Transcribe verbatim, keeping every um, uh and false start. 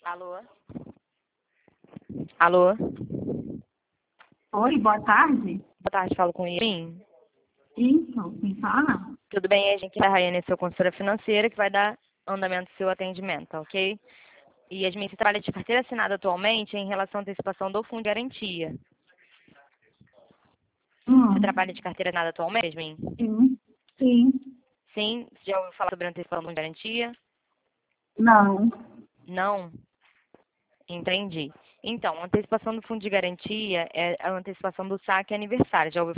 Alô? Alô? Oi, boa tarde. Boa tarde, falo com o Yasmin. Isso, me fala? Tudo bem? A gente é a Rayane, sua consultora financeira, que vai dar andamento ao seu atendimento, tá ok? E Yasmin, você trabalha de carteira assinada atualmente em relação à antecipação do fundo de garantia. Você Hum, trabalha de carteira assinada atualmente, Yasmin? sim, sim, Sim? Você já ouviu falar sobre a antecipação do fundo de garantia? não. Não? Entendi. Então, a antecipação do fundo de garantia é a antecipação do saque aniversário. Já ouviu